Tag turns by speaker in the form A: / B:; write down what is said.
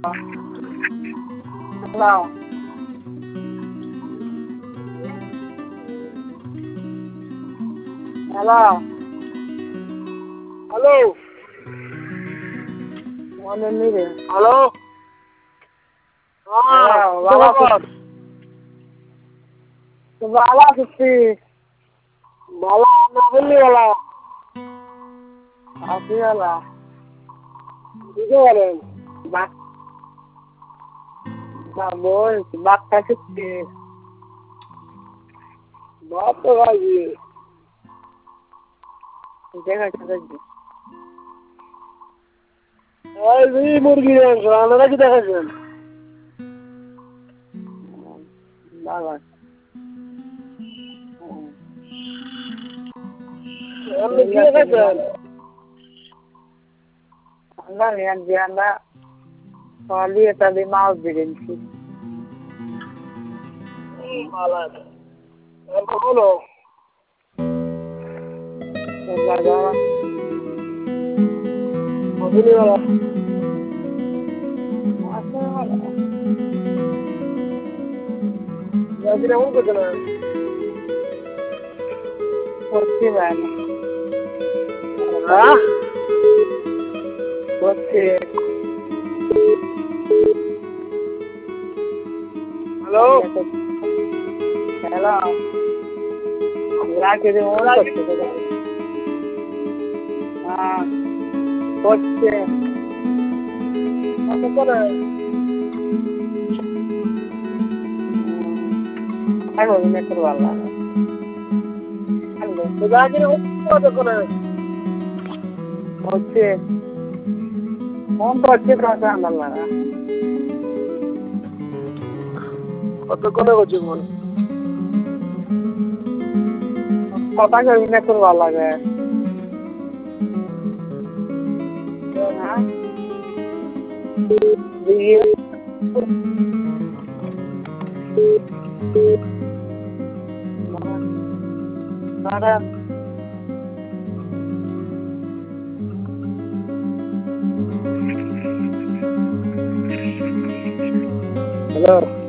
A: Hello. Hello.
B: Hello.
A: One minute.
B: Hello.
A: Hello.
B: Baba.
A: Bala kitti.
B: Bala Navali wala.
A: Asiala.
B: Ike balen.
A: Bak. Babol. Bakka kitti.
B: बात तो भाई
A: Jega jega.
B: आज भी मुर्गी है खाना ना किधर है
A: Bala.
B: हम किया कैसे
A: Anda lihat dia anda. Kali tadi mau bikin sih.
B: मालूम हम बोलो
A: Bagaimana?
B: मधुनी वाला
A: Asiala.
B: याद नहीं हूँ कितना
A: Kursi mana?
B: हाँ
A: Kursi.
B: Hello
A: Hello. Lagi di mana kursi? Ah, kursi.
B: हम कौन है
A: Aku ini terwala. Ando.
B: तो याद नहीं हूँ कौन है
A: Kursi. Mau kursi perasaan Allah.
B: तो कौन है बच्चे कौन
A: Kota ke ini terwala ke? Hah? Iya. Mana?
B: Hello